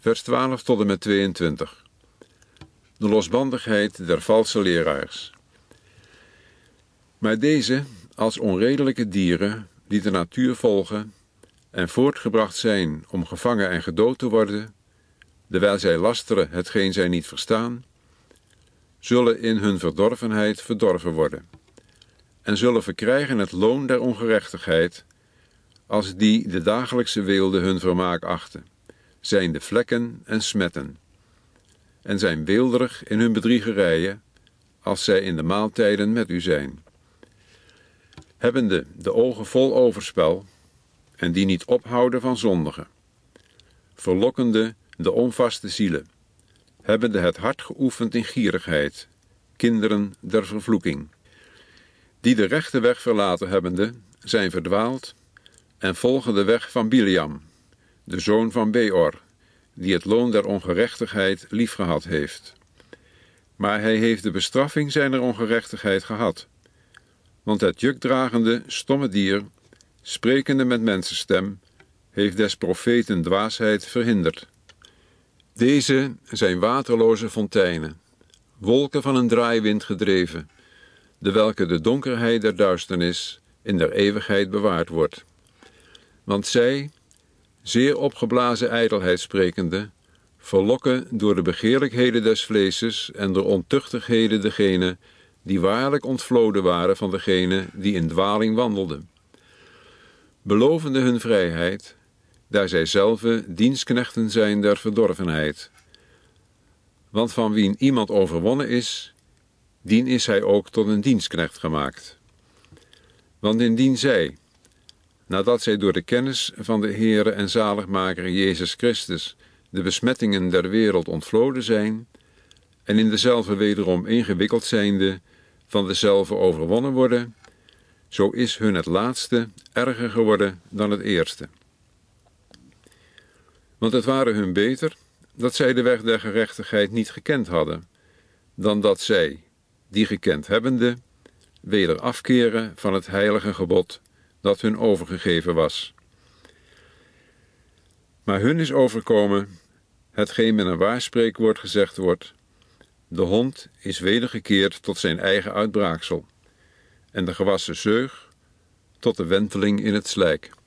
vers 12 tot en met 22. De losbandigheid der valse leraars. Maar deze, als onredelijke dieren, die de natuur volgen en voortgebracht zijn om gevangen en gedood te worden, terwijl zij lasteren hetgeen zij niet verstaan, zullen in hun verdorvenheid verdorven worden en zullen verkrijgen het loon der ongerechtigheid, als die de dagelijkse weelde hun vermaak achten, zijn de vlekken en smetten, en zijn weelderig in hun bedriegerijen, als zij in de maaltijden met u zijn. Hebbende de ogen vol overspel, en die niet ophouden van zondigen, verlokkende de onvaste zielen, hebbende het hart geoefend in gierigheid, kinderen der vervloeking, die de rechte weg verlaten hebbende, zijn verdwaald en volgen de weg van Biliam, de zoon van Beor, die het loon der ongerechtigheid liefgehad heeft. Maar hij heeft de bestraffing zijner ongerechtigheid gehad, want het jukdragende, stomme dier, sprekende met mensenstem, heeft des profeten dwaasheid verhinderd. Deze zijn waterloze fonteinen, wolken van een draaiwind gedreven, de welke de donkerheid der duisternis in der eeuwigheid bewaard wordt. Want zij, zeer opgeblazen ijdelheid sprekende, verlokken door de begeerlijkheden des vleeses en door ontuchtigheden degene die waarlijk ontvloden waren van degene die in dwaling wandelden, belovende hun vrijheid, daar zij zelve dienstknechten zijn der verdorvenheid. Want van wien iemand overwonnen is, dien is hij ook tot een dienstknecht gemaakt. Want indien zij, nadat zij door de kennis van de Heere en zaligmaker Jezus Christus de besmettingen der wereld ontvloden zijn, en in dezelfde wederom ingewikkeld zijnde van dezelfde overwonnen worden, zo is hun het laatste erger geworden dan het eerste. Want het ware hun beter dat zij de weg der gerechtigheid niet gekend hadden, dan dat zij, die gekend hebbende, weder afkeren van het heilige gebod dat hun overgegeven was. Maar hun is overkomen hetgeen met een waar spreekwoord gezegd wordt: de hond is wedergekeerd tot zijn eigen uitbraaksel, en de gewassen zeug tot de wenteling in het slijk.